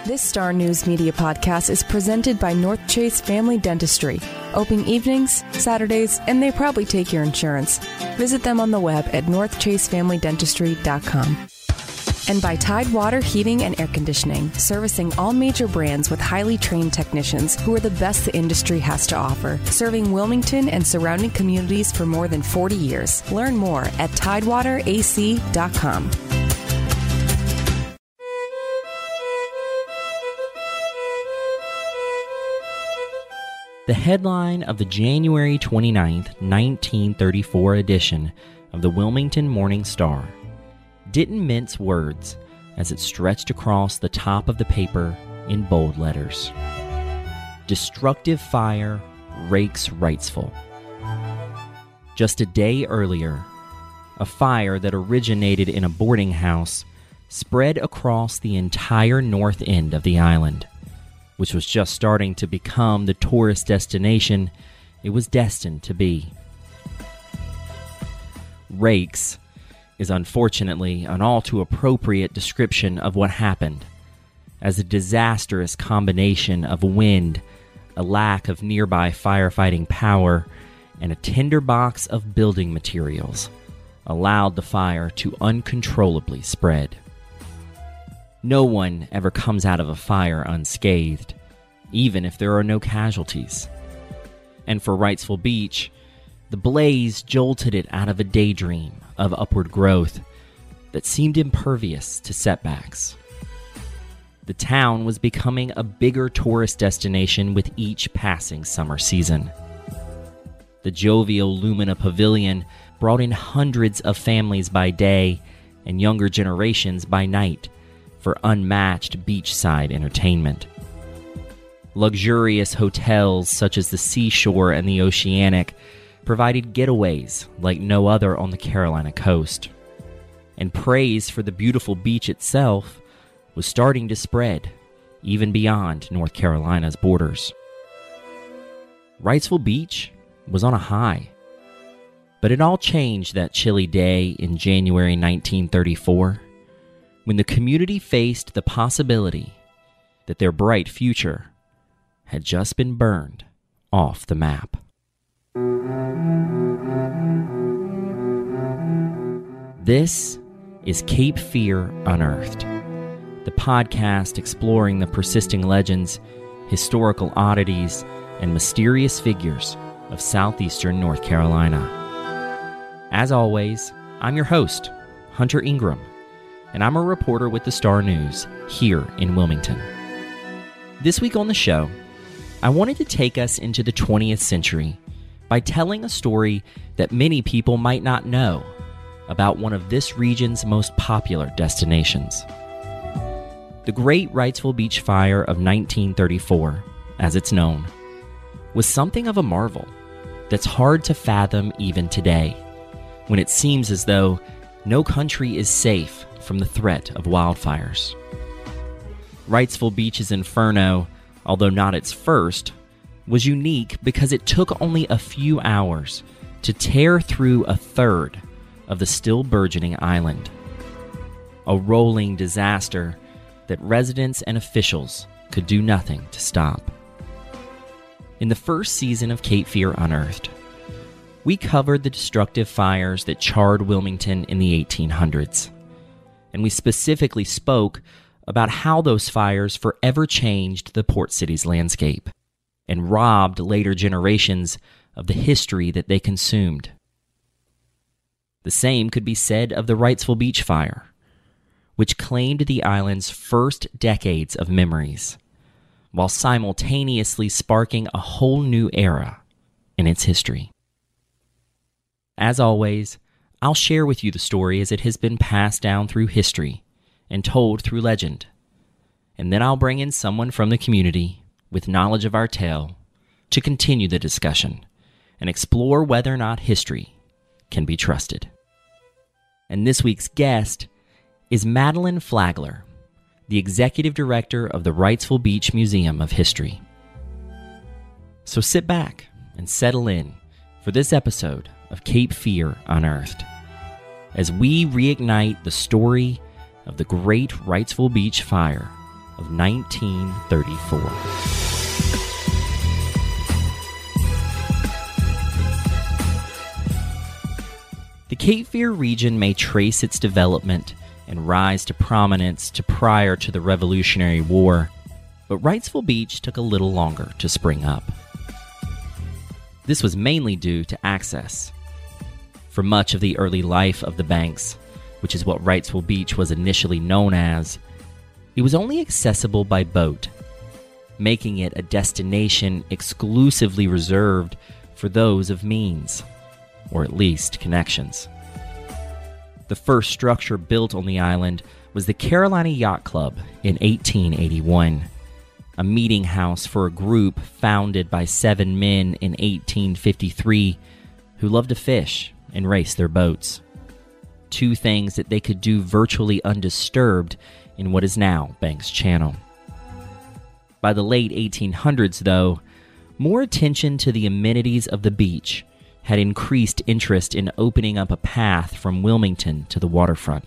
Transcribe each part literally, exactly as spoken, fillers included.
This Star News Media podcast is presented by North Chase Family Dentistry. Open evenings, Saturdays, and they probably take your insurance. Visit them on the web at north chase family dentistry dot com. And by Tidewater Heating and Air Conditioning, servicing all major brands with highly trained technicians who are the best the industry has to offer, serving Wilmington and surrounding communities for more than forty years. Learn more at tidewater a c dot com. The headline of the January twenty-ninth, nineteen thirty-four edition of the Wilmington Morning Star didn't mince words as it stretched across the top of the paper in bold letters. Destructive fire rakes Wrightsville. Just a day earlier, a fire that originated in a boarding house spread across the entire north end of the island, which was just starting to become the tourist destination it was destined to be. Rakes is unfortunately an all too appropriate description of what happened, as a disastrous combination of wind, a lack of nearby firefighting power, and a tinderbox of building materials allowed the fire to uncontrollably spread. No one ever comes out of a fire unscathed, even if there are no casualties. And for Wrightsville Beach, the blaze jolted it out of a daydream of upward growth that seemed impervious to setbacks. The town was becoming a bigger tourist destination with each passing summer season. The jovial Lumina Pavilion brought in hundreds of families by day and younger generations by night for unmatched beachside entertainment. Luxurious hotels such as the Seashore and the Oceanic provided getaways like no other on the Carolina coast. And praise for the beautiful beach itself was starting to spread even beyond North Carolina's borders. Wrightsville Beach was on a high. But it all changed that chilly day in January nineteen thirty-four, when the community faced the possibility that their bright future had just been burned off the map. This is Cape Fear Unearthed, the podcast exploring the persisting legends, historical oddities, and mysterious figures of southeastern North Carolina. As always, I'm your host, Hunter Ingram, and I'm a reporter with the Star News here in Wilmington. This week on the show, I wanted to take us into the twentieth century by telling a story that many people might not know about one of this region's most popular destinations. The Great Wrightsville Beach Fire of nineteen thirty-four, as it's known, was something of a marvel that's hard to fathom even today, when it seems as though no country is safe from the threat of wildfires. Wrightsville Beach's inferno, although not its first, was unique because it took only a few hours to tear through a third of the still burgeoning island. A rolling disaster that residents and officials could do nothing to stop. In the first season of Cape Fear Unearthed, we covered the destructive fires that charred Wilmington in the eighteen hundreds, and we specifically spoke about how those fires forever changed the port city's landscape and robbed later generations of the history that they consumed. The same could be said of the Wrightsville Beach Fire, which claimed the island's first decades of memories, while simultaneously sparking a whole new era in its history. As always, I'll share with you the story as it has been passed down through history and told through legend, and then I'll bring in someone from the community with knowledge of our tale to continue the discussion and explore whether or not history can be trusted. And this week's guest is Madeline Flagler, the executive director of the Wrightsville Beach Museum of History. So sit back and settle in for this episode of Cape Fear Unearthed, as we reignite the story of the Great Wrightsville Beach Fire of nineteen thirty-four. The Cape Fear region may trace its development and rise to prominence to prior to the Revolutionary War, but Wrightsville Beach took a little longer to spring up. This was mainly due to access. For much of the early life of the Banks, which is what Wrightsville Beach was initially known as, it was only accessible by boat, making it a destination exclusively reserved for those of means, or at least connections. The first structure built on the island was the Carolina Yacht Club in eighteen eighty-one, a meeting house for a group founded by seven men in eighteen fifty-three who loved to fish and race their boats. Two things that they could do virtually undisturbed in what is now Banks Channel. By the late eighteen hundreds, though, more attention to the amenities of the beach had increased interest in opening up a path from Wilmington to the waterfront.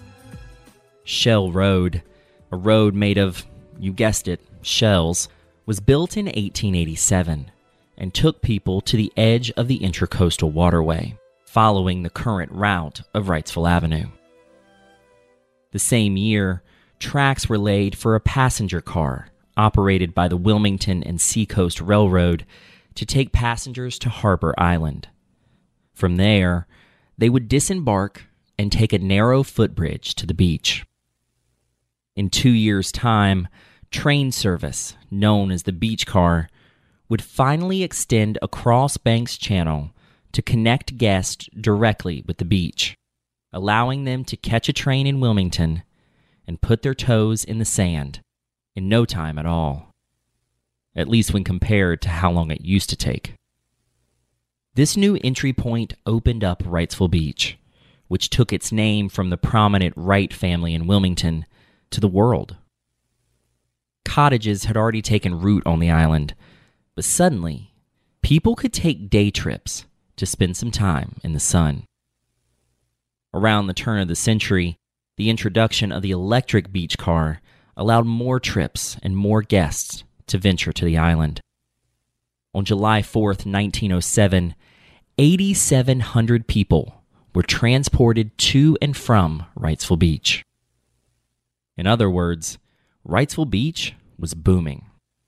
Shell Road, a road made of, you guessed it, shells, was built in eighteen eighty-seven and took people to the edge of the Intracoastal Waterway, following the current route of Wrightsville Avenue. The same year, tracks were laid for a passenger car operated by the Wilmington and Seacoast Railroad to take passengers to Harbor Island. From there, they would disembark and take a narrow footbridge to the beach. In two years' time, train service, known as the Beach Car, would finally extend across Banks Channel to connect guests directly with the beach, allowing them to catch a train in Wilmington and put their toes in the sand in no time at all. At least when compared to how long it used to take. This new entry point opened up Wrightsville Beach, which took its name from the prominent Wright family in Wilmington, to the world. Cottages had already taken root on the island, but suddenly, people could take day trips to spend some time in the sun. Around the turn of the century, the introduction of the electric beach car allowed more trips and more guests to venture to the island. On July fourth, nineteen oh seven, eight thousand seven hundred people were transported to and from Wrightsville Beach. In other words, Wrightsville Beach was booming.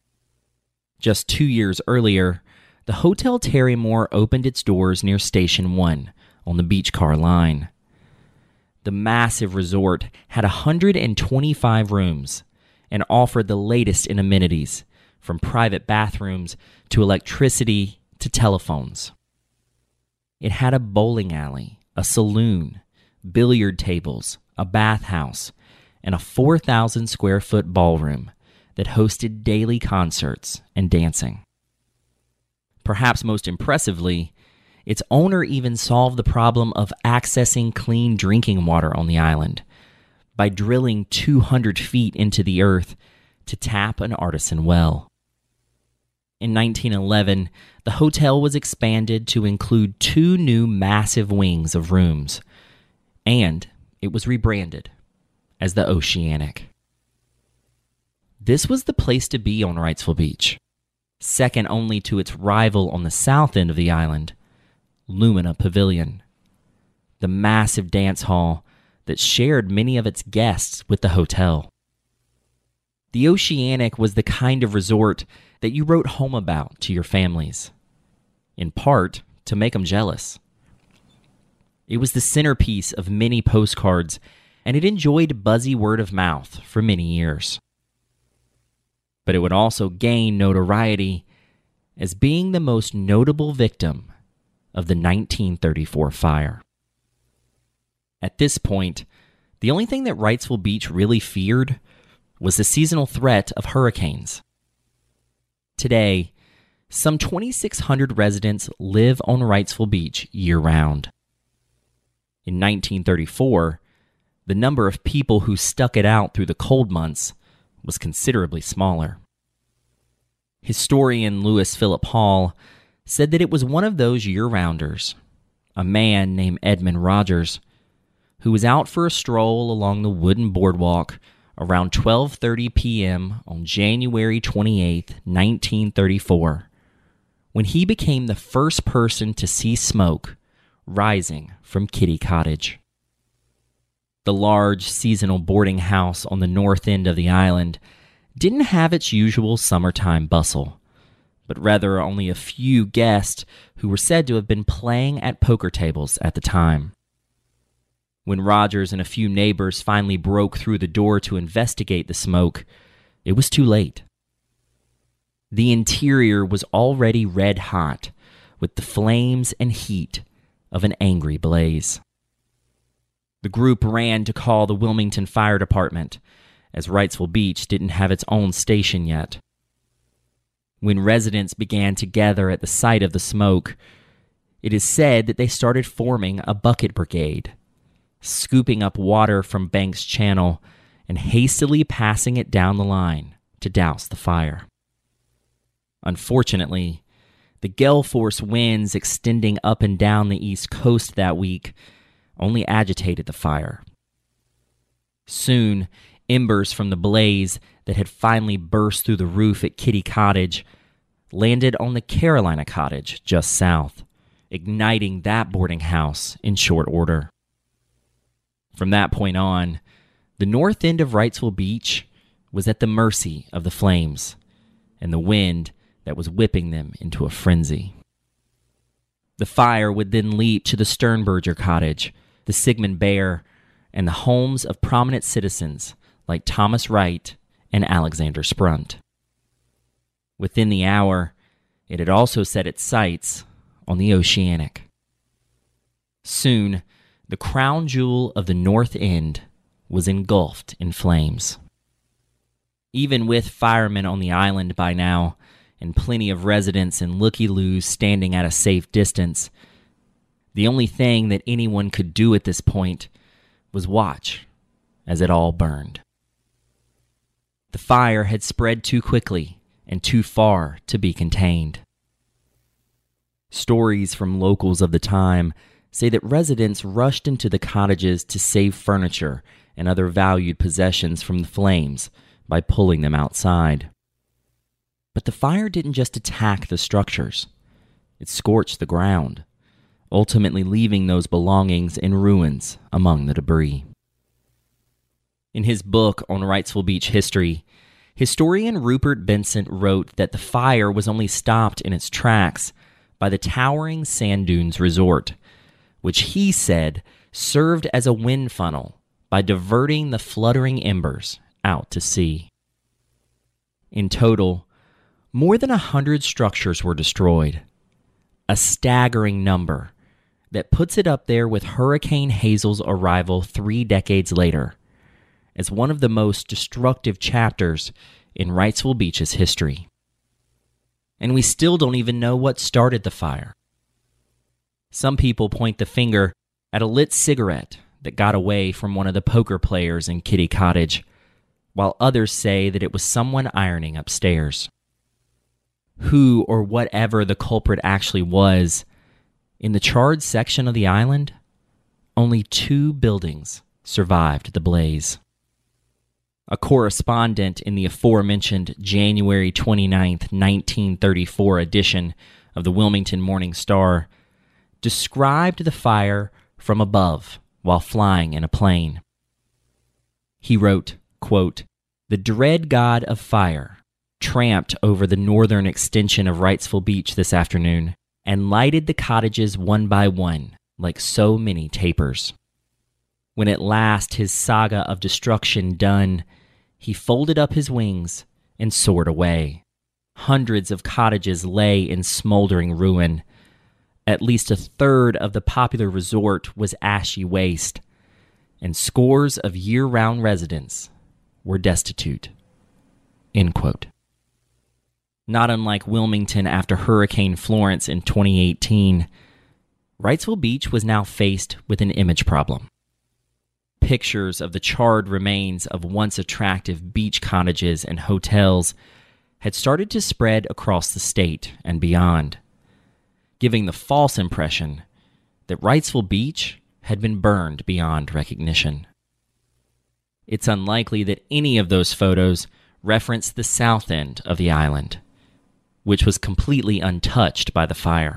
Just two years earlier, the Hotel Terrymore opened its doors near Station one on the beach car line. The massive resort had one hundred twenty-five rooms and offered the latest in amenities, from private bathrooms to electricity to telephones. It had a bowling alley, a saloon, billiard tables, a bathhouse, and a four thousand square foot ballroom that hosted daily concerts and dancing. Perhaps most impressively, its owner even solved the problem of accessing clean drinking water on the island by drilling two hundred feet into the earth to tap an artisan well. In nineteen eleven, the hotel was expanded to include two new massive wings of rooms, and it was rebranded as the Oceanic. This was the place to be on Wrightsville Beach, second only to its rival on the south end of the island, Lumina Pavilion, the massive dance hall that shared many of its guests with the hotel. The Oceanic was the kind of resort that you wrote home about to your families, in part to make them jealous. It was the centerpiece of many postcards, and it enjoyed buzzy word of mouth for many years. But it would also gain notoriety as being the most notable victim of the nineteen thirty-four fire. At this point, the only thing that Wrightsville Beach really feared was the seasonal threat of hurricanes. Today, some twenty-six hundred residents live on Wrightsville Beach year-round. In nineteen thirty-four, the number of people who stuck it out through the cold months was considerably smaller. Historian Lewis Philip Hall said that it was one of those year-rounders, a man named Edmund Rogers, who was out for a stroll along the wooden boardwalk around twelve thirty p.m. on January twenty-eighth, nineteen thirty-four, when he became the first person to see smoke rising from Kitty Cottage. The large seasonal boarding house on the north end of the island didn't have its usual summertime bustle, but rather only a few guests who were said to have been playing at poker tables at the time. When Rogers and a few neighbors finally broke through the door to investigate the smoke, it was too late. The interior was already red hot with the flames and heat of an angry blaze. The group ran to call the Wilmington Fire Department, as Wrightsville Beach didn't have its own station yet. When residents began to gather at the site of the smoke, it is said that they started forming a bucket brigade, scooping up water from Banks Channel and hastily passing it down the line to douse the fire. Unfortunately, the gale force winds extending up and down the East Coast that week only agitated the fire. Soon, embers from the blaze that had finally burst through the roof at Kitty Cottage landed on the Carolina Cottage just south, igniting that boarding house in short order. From that point on, the north end of Wrightsville Beach was at the mercy of the flames and the wind that was whipping them into a frenzy. The fire would then leap to the Sternberger Cottage, the Sigmund Bear, and the homes of prominent citizens like Thomas Wright and Alexander Sprunt. Within the hour, it had also set its sights on the Oceanic. Soon, the crown jewel of the North End was engulfed in flames. Even with firemen on the island by now, and plenty of residents and looky-loos standing at a safe distance, the only thing that anyone could do at this point was watch as it all burned. The fire had spread too quickly and too far to be contained. Stories from locals of the time say that residents rushed into the cottages to save furniture and other valued possessions from the flames by pulling them outside. But the fire didn't just attack the structures. It scorched the ground, ultimately leaving those belongings in ruins among the debris. In his book on Wrightsville Beach history, historian Rupert Benson wrote that the fire was only stopped in its tracks by the towering Sand Dunes Resort, which he said served as a wind funnel by diverting the fluttering embers out to sea. In total, more than a hundred structures were destroyed, a staggering number that puts it up there with Hurricane Hazel's arrival three decades later as one of the most destructive chapters in Wrightsville Beach's history. And we still don't even know what started the fire. Some people point the finger at a lit cigarette that got away from one of the poker players in Kitty Cottage, while others say that it was someone ironing upstairs. Who or whatever the culprit actually was, in the charred section of the island, only two buildings survived the blaze. A correspondent in the aforementioned January twenty-ninth, nineteen thirty-four edition of the Wilmington Morning Star described the fire from above while flying in a plane. He wrote, quote, "The dread god of fire tramped over the northern extension of Wrightsville Beach this afternoon and lighted the cottages one by one like so many tapers. When at last his saga of destruction done, he folded up his wings and soared away. Hundreds of cottages lay in smoldering ruin. At least a third of the popular resort was ashy waste, and scores of year-round residents were destitute." End quote. Not unlike Wilmington after Hurricane Florence in twenty eighteen, Wrightsville Beach was now faced with an image problem. Pictures of the charred remains of once attractive beach cottages and hotels had started to spread across the state and beyond, giving the false impression that Wrightsville Beach had been burned beyond recognition. It's unlikely that any of those photos reference the south end of the island, which was completely untouched by the fire.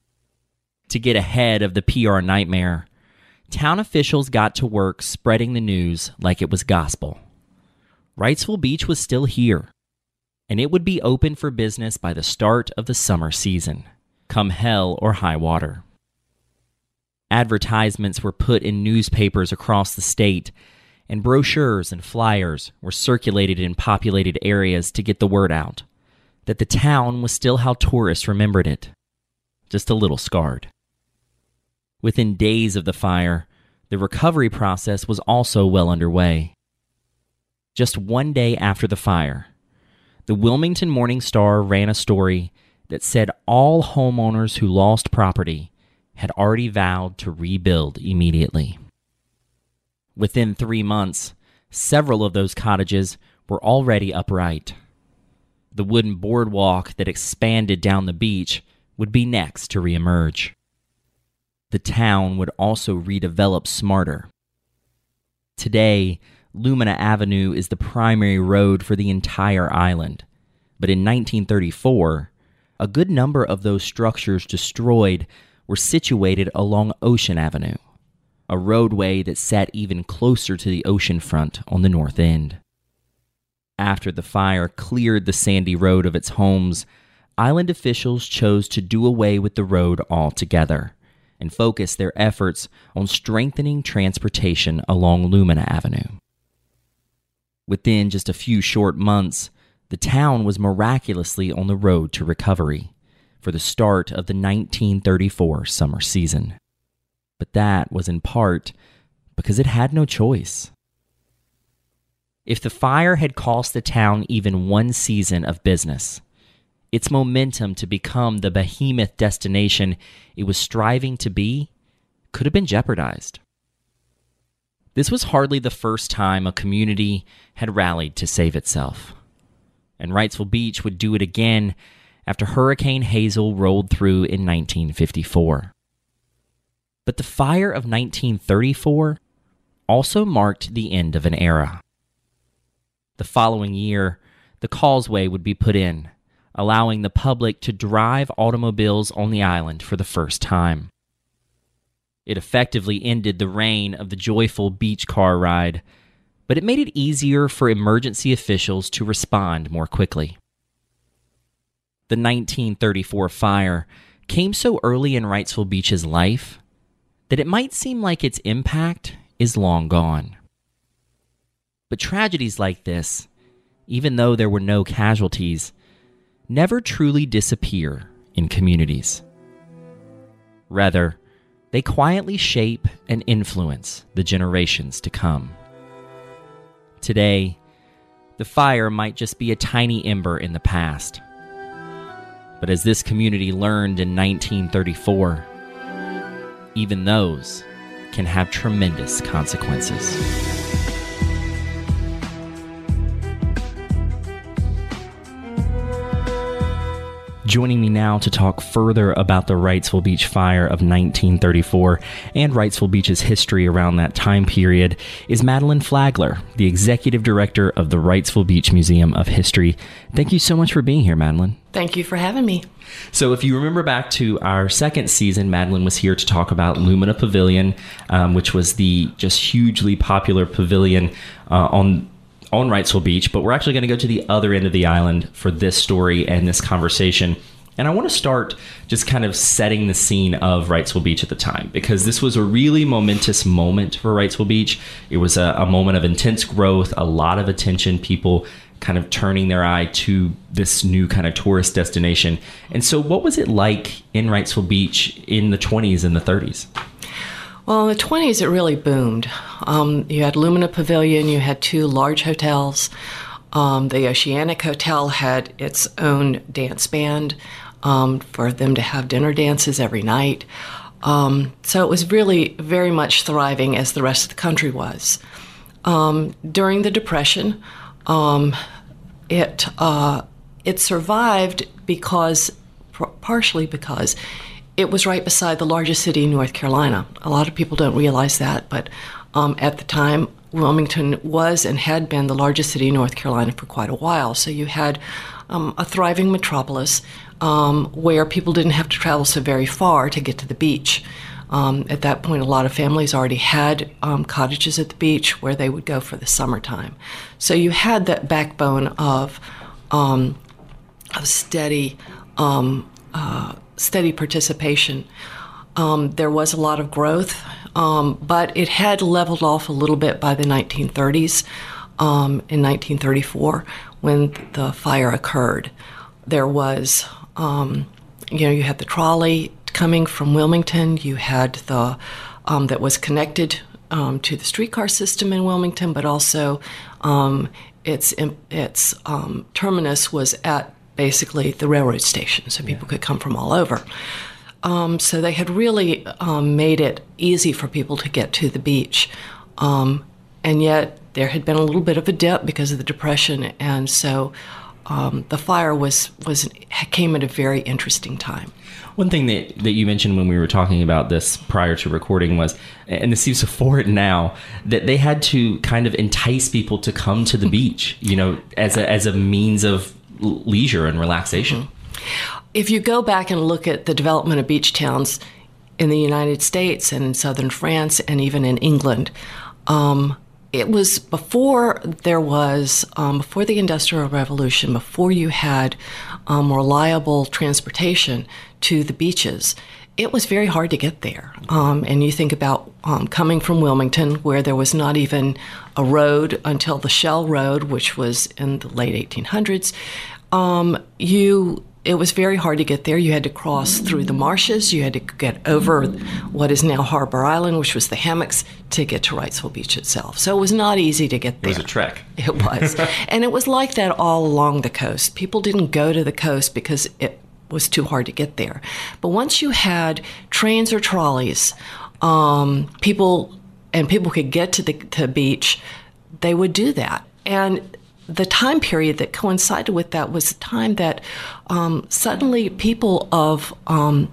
To get ahead of the P R nightmare, town officials got to work spreading the news like it was gospel. Wrightsville Beach was still here, and it would be open for business by the start of the summer season, come hell or high water. Advertisements were put in newspapers across the state, and brochures and flyers were circulated in populated areas to get the word out that the town was still how tourists remembered it, just a little scarred. Within days of the fire, the recovery process was also well underway. Just one day after the fire, the Wilmington Morning Star ran a story that said all homeowners who lost property had already vowed to rebuild immediately. Within three months, several of those cottages were already upright. The wooden boardwalk that expanded down the beach would be next to reemerge. The town would also redevelop smarter. Today, Lumina Avenue is the primary road for the entire island, but in nineteen thirty-four, a good number of those structures destroyed were situated along Ocean Avenue, a roadway that sat even closer to the ocean front on the north end. After the fire cleared the sandy road of its homes, island officials chose to do away with the road altogether and focus their efforts on strengthening transportation along Lumina Avenue. Within just a few short months, the town was miraculously on the road to recovery for the start of the nineteen thirty-four summer season. But that was in part because it had no choice. If the fire had cost the town even one season of business, its momentum to become the behemoth destination it was striving to be could have been jeopardized. This was hardly the first time a community had rallied to save itself, and Wrightsville Beach would do it again after Hurricane Hazel rolled through in nineteen fifty-four. But the fire of nineteen thirty-four also marked the end of an era. The following year, the causeway would be put in, allowing the public to drive automobiles on the island for the first time. It effectively ended the reign of the joyful beach car ride, but it made it easier for emergency officials to respond more quickly. The nineteen thirty-four fire came so early in Wrightsville Beach's life that it might seem like its impact is long gone. But tragedies like this, even though there were no casualties, never truly disappear in communities. Rather, they quietly shape and influence the generations to come. Today, the fire might just be a tiny ember in the past. But as this community learned in nineteen thirty-four, even those can have tremendous consequences. Joining me now to talk further about the Wrightsville Beach fire of nineteen thirty-four and Wrightsville Beach's history around that time period is Madeline Flagler, the Executive Director of the Wrightsville Beach Museum of History. Thank you so much for being here, Madeline. Thank you for having me. So if you remember back to our second season, Madeline was here to talk about Lumina Pavilion, um, which was the just hugely popular pavilion uh, on on Wrightsville Beach, but we're actually going to go to the other end of the island for this story and this conversation. And I want to start just kind of setting the scene of Wrightsville Beach at the time, because this was a really momentous moment for Wrightsville Beach. It was a, a moment of intense growth, a lot of attention, people kind of turning their eye to this new kind of tourist destination. And so what was it like in Wrightsville Beach in the twenties and the thirties? Well, in the twenties, it really boomed. Um, you had Lumina Pavilion, you had two large hotels. Um, the Oceanic Hotel had its own dance band um, for them to have dinner dances every night. Um, so it was really very much thriving as the rest of the country was. Um, during the Depression, um, it uh, it survived because, partially because, it was right beside the largest city in North Carolina. A lot of people don't realize that, but Um, at the time, Wilmington was and had been the largest city in North Carolina for quite a while. So you had um, a thriving metropolis um, where people didn't have to travel so very far to get to the beach. Um, at that point, a lot of families already had um, cottages at the beach where they would go for the summertime. So you had that backbone of, um, of steady, um, uh, steady participation. Um, there was a lot of growth, um, but it had leveled off a little bit by the nineteen thirties. Um, in nineteen thirty-four, when the fire occurred, there was, um, you know, you had the trolley coming from Wilmington. You had the um, that was connected um, to the streetcar system in Wilmington, but also um, its its um, terminus was at basically the railroad station, so people yeah. could come from all over. Um, so they had really um, made it easy for people to get to the beach, um, and yet there had been a little bit of a dip because of the Depression, and so um, the fire was was came at a very interesting time. One thing that, that you mentioned when we were talking about this prior to recording was, and this seems to forward now, that they had to kind of entice people to come to the beach, you know, as a, as a means of leisure and relaxation. Mm-hmm. If you go back and look at the development of beach towns in the United States and in southern France and even in England, um, it was before there was, um, before the Industrial Revolution, before you had um, reliable transportation to the beaches, it was very hard to get there. Um, and you think about um, coming from Wilmington, where there was not even a road until the Shell Road, which was in the late eighteen hundreds. Um, you It was very hard to get there. You had to cross through the marshes. You had to get over what is now Harbor Island, which was the hammocks, to get to Wrightsville Beach itself. So it was not easy to get there. It was a trek. It was. And it was like that all along the coast. People didn't go to the coast because it was too hard to get there. But once you had trains or trolleys, um, people and people could get to the to beach, they would do that. And the time period that coincided with that was the time that um, suddenly people of um,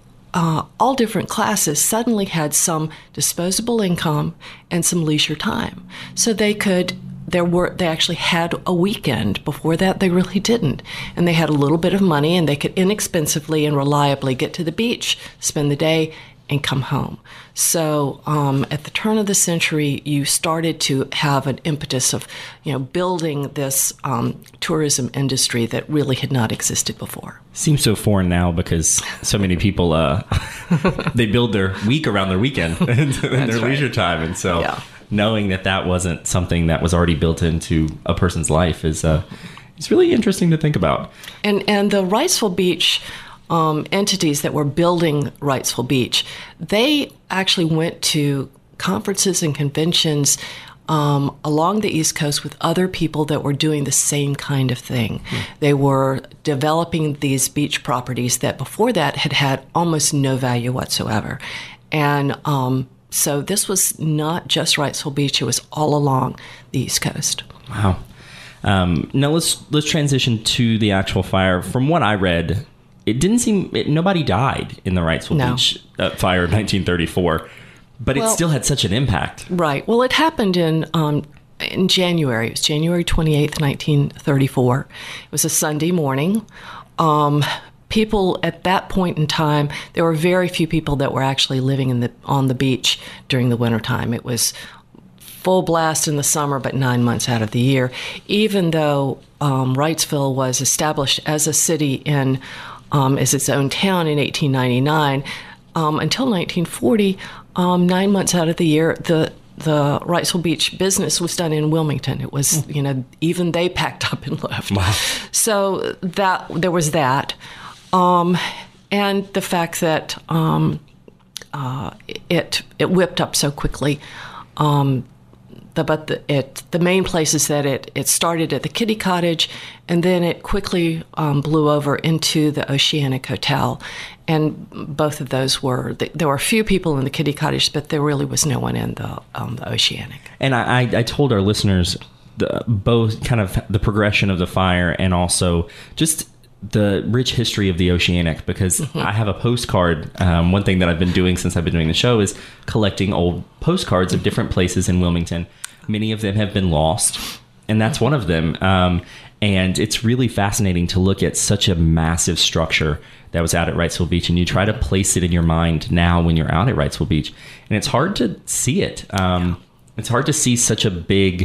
uh, all different classes suddenly had some disposable income and some leisure time. So they could, there were, they actually had a weekend. Before that, they really didn't. And they had a little bit of money, and they could inexpensively and reliably get to the beach, spend the day, and come home. So um, at the turn of the century, you started to have an impetus of, you know, building this um, tourism industry that really had not existed before. Seems so foreign now because so many people, uh, they build their week around their weekend and their right. leisure time. And so yeah. knowing that that wasn't something that was already built into a person's life is uh, it's really interesting to think about. And, and the Wrightsville Beach Um, entities that were building Wrightsville Beach, they actually went to conferences and conventions um, along the East Coast with other people that were doing the same kind of thing. Mm. They were developing these beach properties that before that had had almost no value whatsoever. And um, so this was not just Wrightsville Beach, it was all along the East Coast. Wow. Um, now let's let's transition to the actual fire. From what I read, it didn't seem, it, nobody died in the Wrightsville no. Beach uh, fire of nineteen thirty-four, but well, it still had such an impact. Right. Well, it happened in um, in January. It was January twenty-eighth, nineteen thirty-four. It was a Sunday morning. Um, people at that point in time, there were very few people that were actually living in the on the beach during the wintertime. It was full blast in the summer, but nine months out of the year. Even though um, Wrightsville was established as a city in Um, as its own town in eighteen ninety-nine, um, until nineteen forty, um, nine months out of the year, the the Wrightsville Beach business was done in Wilmington. It was, you know, even they packed up and left. Wow. So that there was that, um, and the fact that um, uh, it it whipped up so quickly. Um, The, but the, it, the main places that it, it started at the Kitty Cottage, and then it quickly um, blew over into the Oceanic Hotel. And both of those were, there were a few people in the Kitty Cottage, but there really was no one in the, um, the Oceanic. And I, I told our listeners the, both kind of the progression of the fire and also just the rich history of the Oceanic, because mm-hmm. I have a postcard. Um, one thing that I've been doing since I've been doing the show is collecting old postcards of different places in Wilmington. Many of them have been lost, and that's one of them. Um, and it's really fascinating to look at such a massive structure that was out at Wrightsville Beach, and you try to place it in your mind now when you're out at Wrightsville Beach, and it's hard to see it. Um, yeah. It's hard to see such a big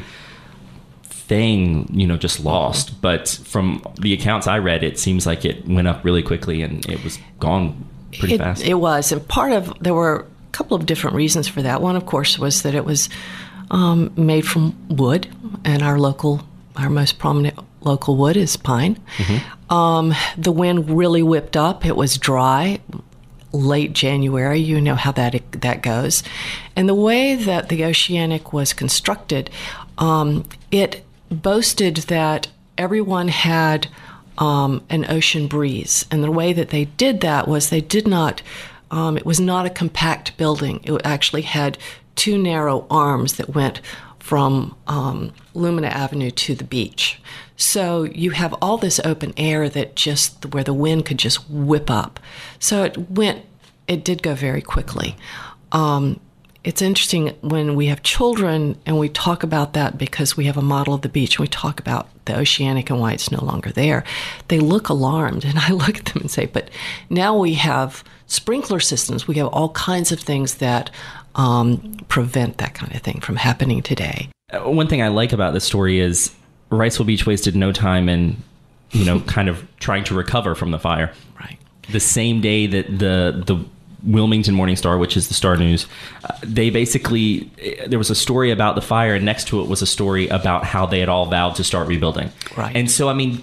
thing, you know, just lost. But from the accounts I read, it seems like it went up really quickly and it was gone pretty it, fast. It was. And part of, there were a couple of different reasons for that. One, of course, was that it was um, made from wood, and our local, our most prominent local wood is pine. Mm-hmm. Um, the wind really whipped up. It was dry. Late January, you know how that that goes. And the way that the Oceanic was constructed, um, it boasted that everyone had um, an ocean breeze. And the way that they did that was they did not, um, it was not a compact building. It actually had two narrow arms that went from um, Lumina Avenue to the beach. So you have all this open air that just, where the wind could just whip up. So it went, it did go very quickly. Um, It's interesting when we have children and we talk about that, because we have a model of the beach and we talk about the Oceanic and why it's no longer there. They look alarmed, and I look at them and say, but now we have sprinkler systems. We have all kinds of things that um, prevent that kind of thing from happening today. One thing I like about this story is Wrightsville Beach wasted no time in, you know, kind of trying to recover from the fire. Right. The same day that the the Wilmington Morning Star, which is the Star News, uh, they basically, there was a story about the fire, and next to it was a story about how they had all vowed to start rebuilding. Right. And so, I mean,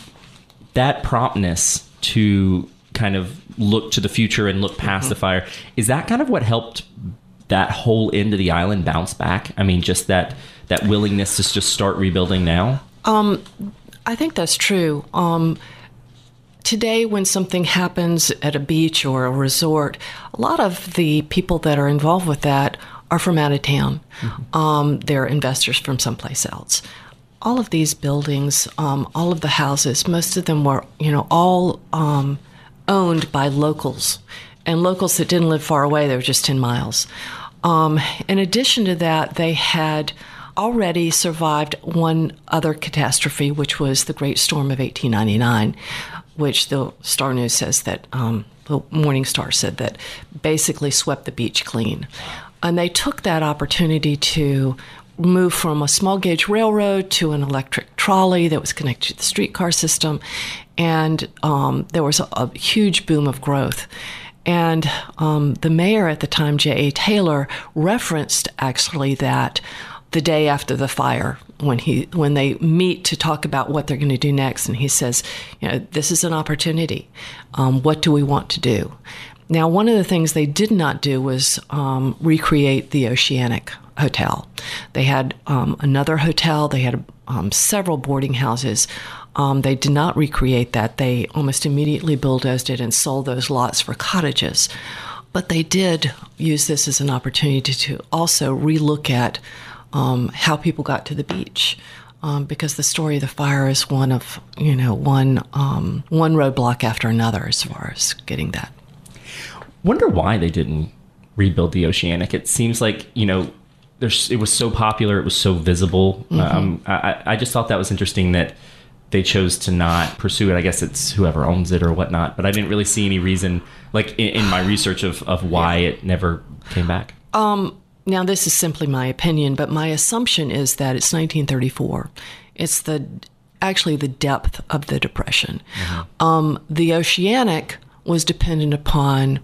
that promptness to kind of look to the future and look past mm-hmm. the fire, is that kind of what helped that whole end of the island bounce back? I mean, just that, that willingness to just start rebuilding now? Um, I think that's true. Um, Today, when something happens at a beach or a resort, a lot of the people that are involved with that are from out of town. Mm-hmm. Um, they're investors from someplace else. All of these buildings, um, all of the houses, most of them were, you know, all um, owned by locals, and locals that didn't live far away. They were just ten miles. Um, in addition to that, they had already survived one other catastrophe, which was the Great Storm of eighteen ninety-nine. Which the Star News says that, um, the Morning Star said that basically swept the beach clean. And they took that opportunity to move from a small gauge railroad to an electric trolley that was connected to the streetcar system. And um, there was a, a huge boom of growth. And um, the mayor at the time, J A Taylor, referenced actually that the day after the fire, when he when they meet to talk about what they're going to do next, and he says, you know, this is an opportunity. Um, what do we want to do? Now, one of the things they did not do was um, recreate the Oceanic Hotel. They had um, another hotel. They had um, several boarding houses. Um, they did not recreate that. They almost immediately bulldozed it and sold those lots for cottages. But they did use this as an opportunity to also relook at Um, how people got to the beach, um, because the story of the fire is one of, you know, one um, one roadblock after another as far as getting that. Wonder why they didn't rebuild the Oceanic. It seems like, you know, there's it was so popular, it was so visible. Mm-hmm. Um, I, I just thought that was interesting that they chose to not pursue it. I guess it's whoever owns it or whatnot, but I didn't really see any reason, like in, in my research of, of why yeah. it never came back. Um. Now, this is simply my opinion, but my assumption is that it's nineteen thirty-four. It's the actually the depth of the Depression. Mm-hmm. Um, the Oceanic was dependent upon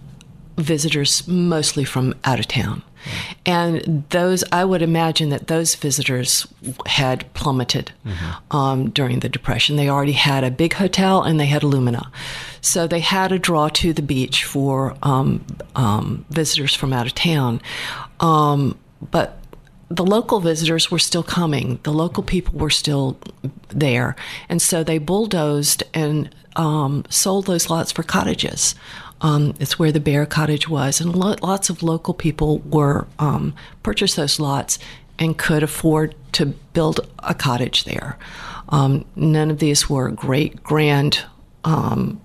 visitors mostly from out of town. Mm-hmm. And those, I would imagine that those visitors had plummeted mm-hmm. um, during the Depression. They already had a big hotel and they had Lumina. So they had a draw to the beach for um, um, visitors from out of town. Um, but the local visitors were still coming. The local people were still there. And so they bulldozed and um, sold those lots for cottages. Um, it's where the Bear Cottage was. And lo- lots of local people were um, purchased those lots and could afford to build a cottage there. Um, none of these were great, grand um,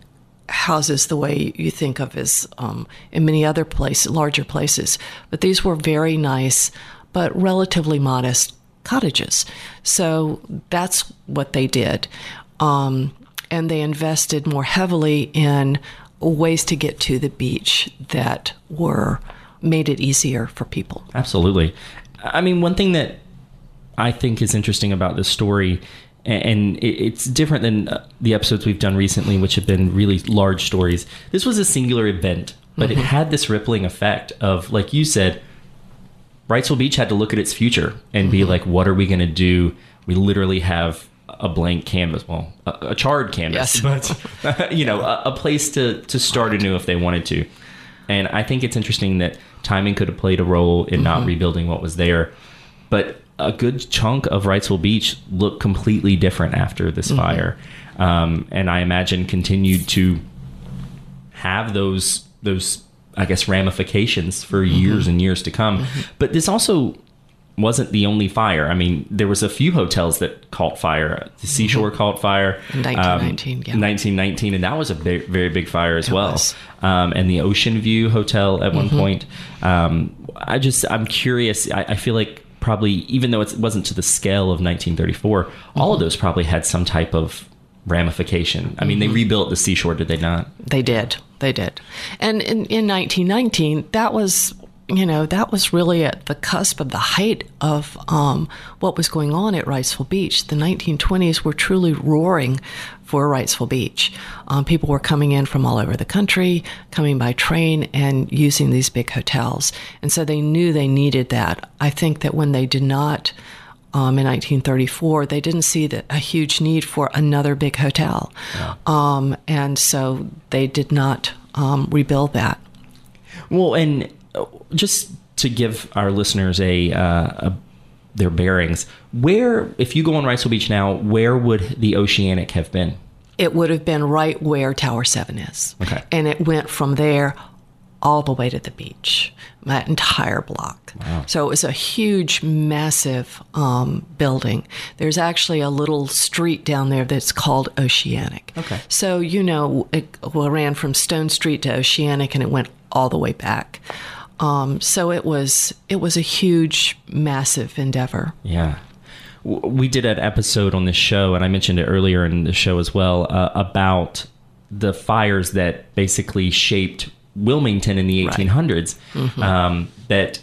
houses the way you think of as um, in many other places, larger places. But these were very nice, but relatively modest cottages. So that's what they did. Um, and they invested more heavily in ways to get to the beach that were made it easier for people. Absolutely. I mean, one thing that I think is interesting about this story, and it's different than the episodes we've done recently, which have been really large stories. This was a singular event, but mm-hmm. it had this rippling effect of, like you said, Wrightsville Beach had to look at its future and mm-hmm. be like, what are we going to do? We literally have a blank canvas, well, a, a charred canvas, yes. but you know, a, a place to, to start right. anew if they wanted to. And I think it's interesting that timing could have played a role in mm-hmm. not rebuilding what was there. But a good chunk of Wrightsville Beach looked completely different after this mm-hmm. fire. Um, and I imagine continued to have those, those I guess, ramifications for mm-hmm. years and years to come. Mm-hmm. But this also wasn't the only fire. I mean, there was a few hotels that caught fire. The Seashore mm-hmm. caught fire. nineteen nineteen, um, yeah. nineteen nineteen, and that was a big, very big fire as it well. Um, and the Ocean View Hotel at one mm-hmm. point. Um, I just, I'm curious. I, I feel like probably, even though it wasn't to the scale of nineteen thirty-four, mm-hmm. all of those probably had some type of ramification. I mean, mm-hmm. they rebuilt the Seashore, did they not? They did. They did. And in, in nineteen nineteen, that was, you know, that was really at the cusp of the height of um, what was going on at Wrightsville Beach. The nineteen twenties were truly roaring for Wrightsville Beach. Um, people were coming in from all over the country, coming by train and using these big hotels. And so they knew they needed that. I think that when they did not, um, in nineteen thirty-four, they didn't see that a huge need for another big hotel. Yeah. Um, and so they did not um, rebuild that. Well, and just to give our listeners a, uh, a their bearings, where, if you go on Wrightsville Beach now, where would the Oceanic have been? It would have been right where Tower seven is. Okay. And it went from there all the way to the beach, that entire block. Wow. So it was a huge, massive um, building. There's actually a little street down there that's called Oceanic. Okay. So, you know, it ran from Stone Street to Oceanic, and it went all the way back. Um, so it was it was a huge, massive endeavor. Yeah. We did an episode on this show, and I mentioned it earlier in the show as well, uh, about the fires that basically shaped Wilmington in the eighteen hundreds. Right. Mm-hmm. Um, that,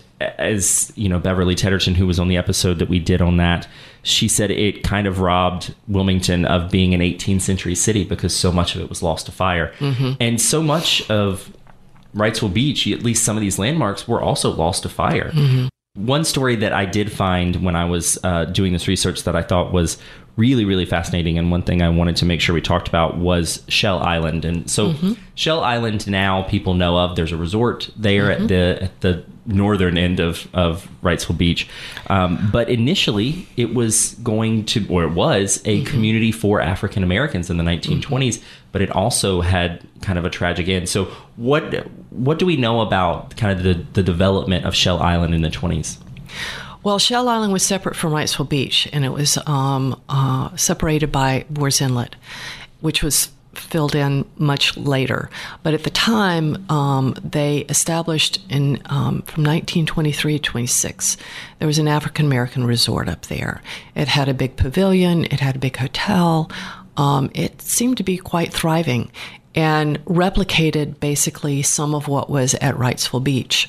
as you know, Beverly Tedderton, who was on the episode that we did on that, she said it kind of robbed Wilmington of being an eighteenth century city because so much of it was lost to fire. Mm-hmm. And so much of Wrightsville Beach, at least some of these landmarks, were also lost to fire. Mm-hmm. One story that I did find when I was uh, doing this research that I thought was really, really fascinating, and one thing I wanted to make sure we talked about, was Shell Island. And so mm-hmm. Shell Island now people know of. There's a resort there mm-hmm. at the at the northern end of, of Wrightsville Beach. Um, but initially it was going to, or it was, a mm-hmm. community for African Americans in the nineteen twenties, mm-hmm. but it also had kind of a tragic end. So what what do we know about kind of the, the development of Shell Island in the twenties? Well, Shell Island was separate from Wrightsville Beach, and it was um, uh, separated by Boers Inlet, which was filled in much later. But at the time, um, they established in um, from nineteen twenty-three to twenty-six, there was an African-American resort up there. It had a big pavilion. It had a big hotel. Um, it seemed to be quite thriving and replicated basically some of what was at Wrightsville Beach.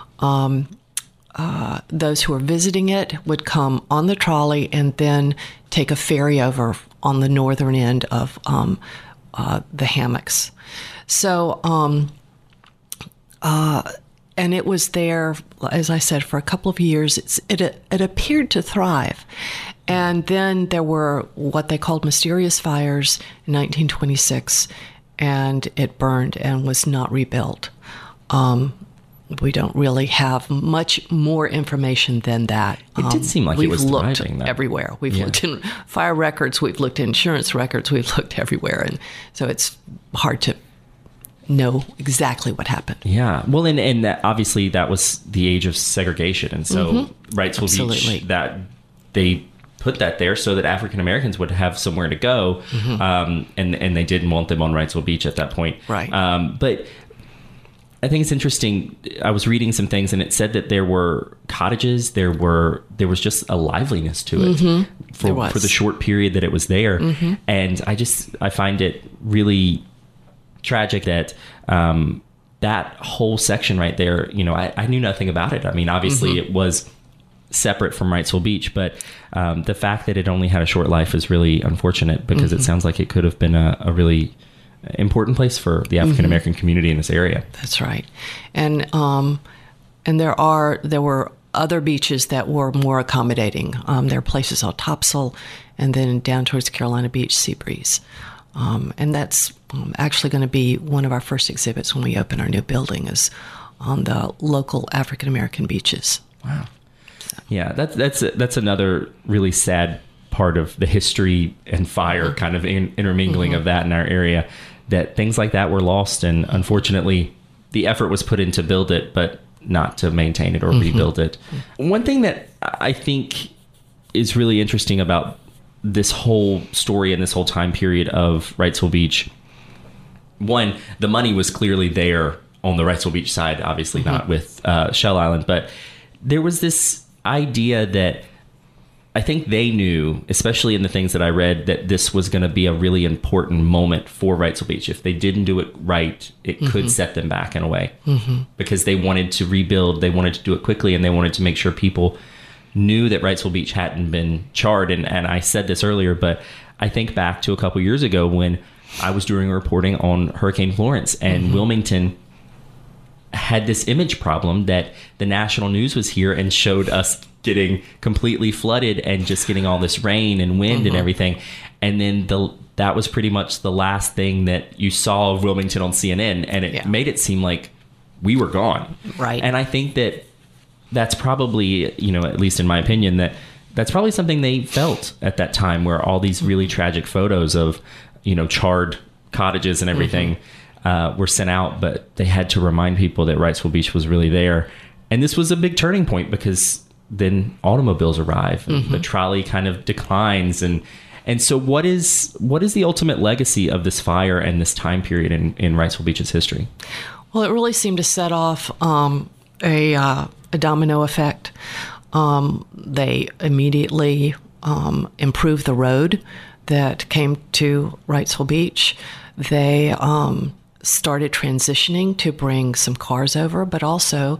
Um, Uh, those who were visiting it would come on the trolley and then take a ferry over on the northern end of um, uh, the hammocks. So, um, uh, and it was there, as I said, for a couple of years. It's, it it appeared to thrive. And then there were what they called mysterious fires in nineteen twenty-six, and it burned and was not rebuilt. Um, We don't really have much more information than that. It did seem like um, it was We've looked thriving, though. everywhere. We've yeah. looked in fire records. We've looked in insurance records. We've looked everywhere. And so it's hard to know exactly what happened. Yeah. Well, and, and that, obviously that was the age of segregation. And so mm-hmm. Wrightsville Absolutely. Beach, that they put that there so that African Americans would have somewhere to go. Mm-hmm. Um, and, and they didn't want them on Wrightsville Beach at that point. Right. Um, but I think it's interesting. I was reading some things and it said that there were cottages, there were, there was just a liveliness to it mm-hmm. for, for the short period that it was there. Mm-hmm. And I just, I find it really tragic that, um, that whole section right there, you know, I, I knew nothing about it. I mean, obviously mm-hmm. it was separate from Wrightsville Beach, but um, the fact that it only had a short life is really unfortunate because mm-hmm. it sounds like it could have been a, a really important place for the African American mm-hmm. community in this area. That's right. And um, and there are there were other beaches that were more accommodating. Um, there are places on Topsail and then down towards Carolina Beach, Seabreeze. Um, and that's um, actually going to be one of our first exhibits when we open our new building is on the local African American beaches. Wow. Yeah, that's that's that's another really sad part of the history and fire mm-hmm. kind of in, intermingling mm-hmm. of that in our area, that things like that were lost. And unfortunately, the effort was put in to build it, but not to maintain it or mm-hmm. rebuild it. One thing that I think is really interesting about this whole story and this whole time period of Wrightsville Beach, one, the money was clearly there on the Wrightsville Beach side, obviously mm-hmm. not with uh, Shell Island, but there was this idea that I think they knew, especially in the things that I read, that this was going to be a really important moment for Wrightsville Beach. If they didn't do it right, it mm-hmm. could set them back in a way mm-hmm. because they wanted to rebuild. They wanted to do it quickly, and they wanted to make sure people knew that Wrightsville Beach hadn't been charred. And, and I said this earlier, but I think back to a couple years ago when I was doing reporting on Hurricane Florence, and mm-hmm. Wilmington had this image problem that the national news was here and showed us getting completely flooded and just getting all this rain and wind mm-hmm. and everything. And then the that was pretty much the last thing that you saw of Wilmington on C N N, and it yeah. made it seem like we were gone. Right. And I think that that's probably, you know, at least in my opinion, that that's probably something they felt at that time, where all these really tragic photos of, you know, charred cottages and everything mm-hmm. Uh, were sent out, but they had to remind people that Wrightsville Beach was really there. And this was a big turning point because then automobiles arrive and mm-hmm. the trolley kind of declines. And and so what is what is the ultimate legacy of this fire and this time period in, in Wrightsville Beach's history? Well, it really seemed to set off um, a, uh, a domino effect. Um, they immediately um, improved the road that came to Wrightsville Beach. They um, started transitioning to bring some cars over, but also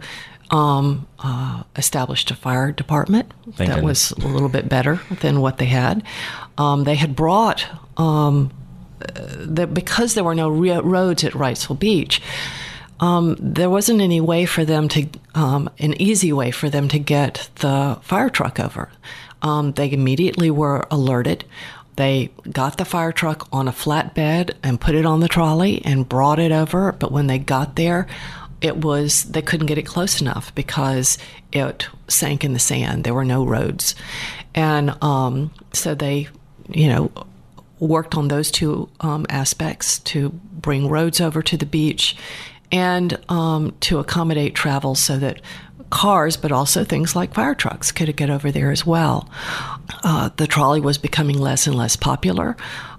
um, uh, established a fire department Thank that goodness. was a little bit better than what they had. Um, they had brought, um, the, because there were no re- roads at Wrightsville Beach, um, there wasn't any way for them to, um, an easy way for them to get the fire truck over. Um, they immediately were alerted. They got the fire truck on a flatbed and put it on the trolley and brought it over. But when they got there, it was, they couldn't get it close enough because it sank in the sand. There were no roads. And um, so they, you know, worked on those two um, aspects to bring roads over to the beach and um, to accommodate travel so that cars, but also things like fire trucks could get over there as well. Uh, the trolley was becoming less and less popular.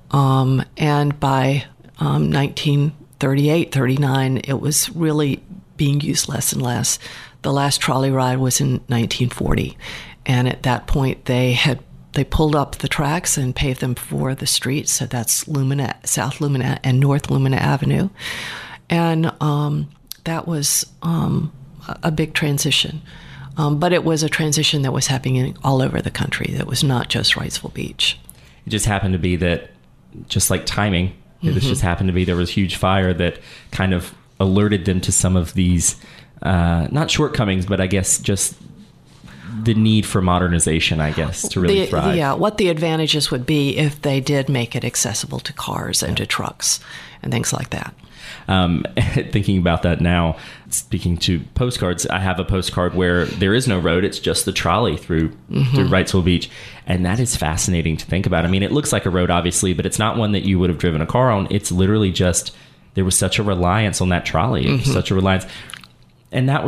Um, and by um, nineteen thirty-eight, thirty-nine, it was really being used less and less. The last trolley ride was in nineteen forty. And at that point, they had they pulled up the tracks and paved them for the streets. So that's Lumina, South Lumina and North Lumina Avenue. And um, that was um, a big transition. Um, but it was a transition that was happening all over the country. That was not just Wrightsville Beach. It just happened to be that, just like timing, it Mm-hmm. just happened to be there was huge fire that kind of alerted them to some of these, uh, not shortcomings, but I guess just the need for modernization, I guess, to really the, thrive. Yeah, what the advantages would be if they did make it accessible to cars and to trucks and things like that. Um, thinking about that now, speaking to postcards, I have a postcard where there is no road. It's just the trolley through mm-hmm. through Wrightsville Beach. And that is fascinating to think about. I mean, it looks like a road, obviously, but it's not one that you would have driven a car on. It's literally just, there was such a reliance on that trolley. It was mm-hmm. such a reliance. And that was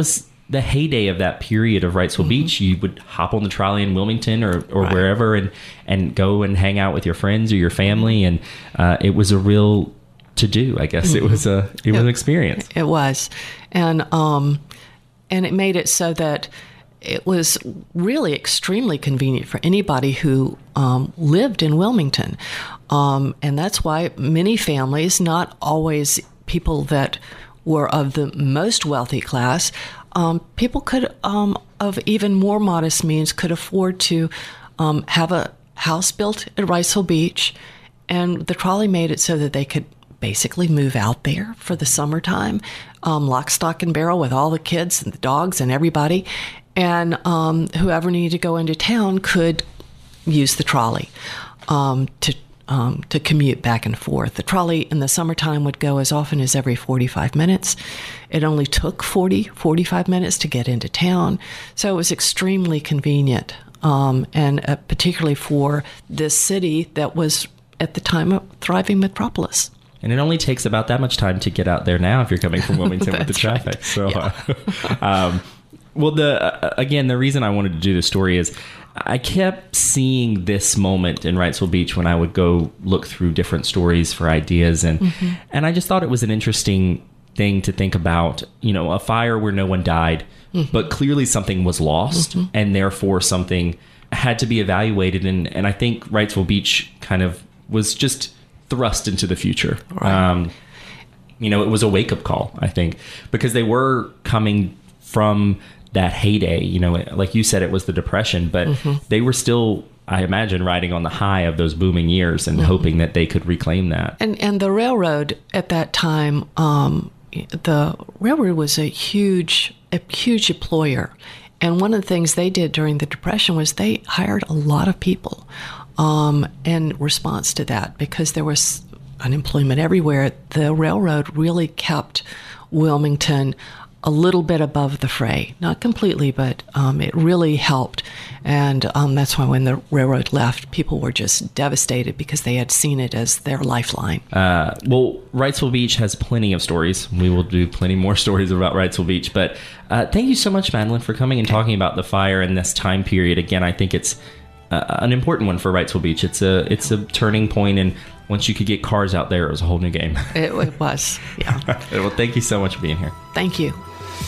the heyday of that period of Wrightsville mm-hmm. Beach. You would hop on the trolley in Wilmington or, or right. wherever and, and go and hang out with your friends or your family. And uh, it was a real to-do, I guess. Mm-hmm. It was a it was an experience. It was. And um, and it made it so that it was really extremely convenient for anybody who um, lived in Wilmington. Um, and that's why many families, not always people that were of the most wealthy class, um, people could, um, of even more modest means, could afford to um, have a house built at Wrightsville Beach. And the trolley made it so that they could basically move out there for the summertime, um, lock, stock, and barrel with all the kids and the dogs and everybody. And um, whoever needed to go into town could use the trolley um, to um, to commute back and forth. The trolley in the summertime would go as often as every forty-five minutes. It only took forty, forty-five minutes to get into town. So it was extremely convenient, um, and uh, particularly for this city that was at the time a thriving metropolis. And it only takes about that much time to get out there now if you're coming from Wilmington with the traffic. Right. So, yeah. uh, um, well, the uh, again, the reason I wanted to do this story is I kept seeing this moment in Wrightsville Beach when I would go look through different stories for ideas. And, mm-hmm. and I just thought it was an interesting thing to think about, you know, a fire where no one died, mm-hmm. but clearly something was lost mm-hmm. and therefore something had to be evaluated. And, and I think Wrightsville Beach kind of was just thrust into the future. Right. Um, you know, it was a wake-up call, I think, because they were coming from that heyday. You know, like you said, it was the Depression, but mm-hmm. they were still, I imagine, riding on the high of those booming years and mm-hmm. hoping that they could reclaim that. And and the railroad at that time, um, the railroad was a huge, a huge employer. And one of the things they did during the Depression was they hired a lot of people um, in response to that, because there was unemployment everywhere. The railroad really kept Wilmington a little bit above the fray. Not completely, but um, it really helped. And um, that's why when the railroad left, people were just devastated because they had seen it as their lifeline. Uh, well, Wrightsville Beach has plenty of stories. We will do plenty more stories about Wrightsville Beach. But uh, thank you so much, Madeline, for coming and talking about the fire in this time period. Again, I think it's uh, an important one for Wrightsville Beach. It's a, it's a turning point, and once you could get cars out there, it was a whole new game. It, it was, yeah. Well, thank you so much for being here. Thank you.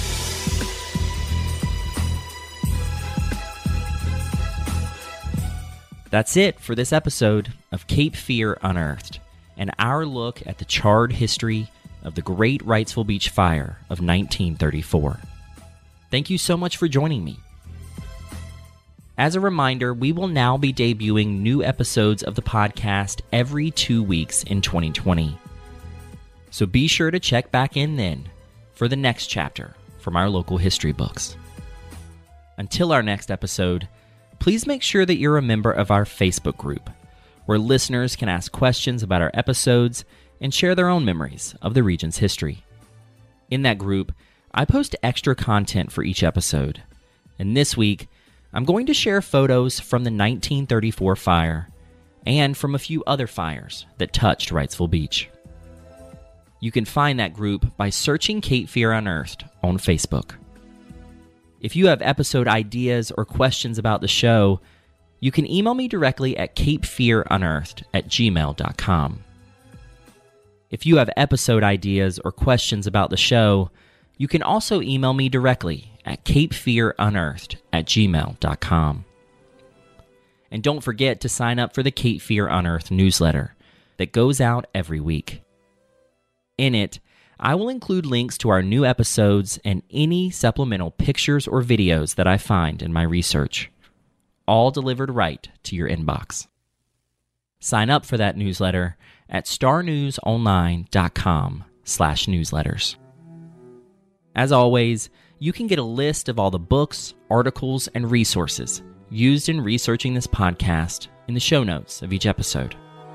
That's it for this episode of Cape Fear Unearthed, and our look at the charred history of the Great Wrightsville Beach Fire of nineteen thirty-four. Thank you so much for joining me. As a reminder, we will now be debuting new episodes of the podcast every two weeks in twenty twenty. So be sure to check back in then for the next chapter from our local history books. Until our next episode, please make sure that you're a member of our Facebook group, where listeners can ask questions about our episodes and share their own memories of the region's history. In that group, I post extra content for each episode, and this week, I'm going to share photos from the nineteen thirty-four fire and from a few other fires that touched Wrightsville Beach. You can find that group by searching Cape Fear Unearthed on Facebook. If you have episode ideas or questions about the show, you can email me directly at capefearunearthed at gmail dot com. If you have episode ideas or questions about the show, you can also email me directly at capefearunearthed at gmail dot com. And don't forget to sign up for the Cape Fear Unearthed newsletter that goes out every week. In it, I will include links to our new episodes and any supplemental pictures or videos that I find in my research, all delivered right to your inbox. Sign up for that newsletter at starnewsonline.com slash newsletters. As always, you can get a list of all the books, articles, and resources used in researching this podcast in the show notes of each episode.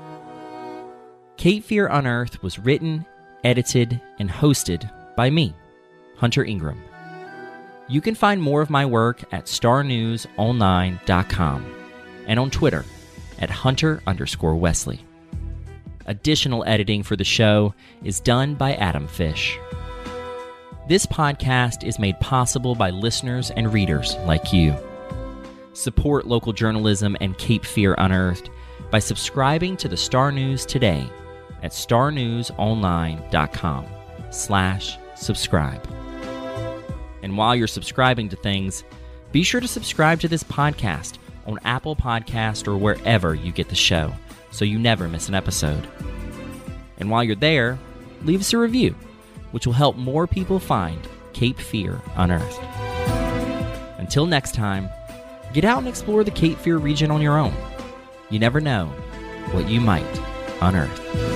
Cape Fear Unearthed was written, edited, and hosted by me, Hunter Ingram. You can find more of my work at star news online dot com and on Twitter at Hunter underscore Wesley. Additional editing for the show is done by Adam Fish. This podcast is made possible by listeners and readers like you. Support local journalism and Cape Fear Unearthed by subscribing to the Star News today at starnewsonline.com slash subscribe. And while you're subscribing to things, be sure to subscribe to this podcast on Apple Podcast or wherever you get the show so you never miss an episode. And while you're there, leave us a review, which will help more people find Cape Fear Unearthed. Until next time, get out and explore the Cape Fear region on your own. You never know what you might unearth.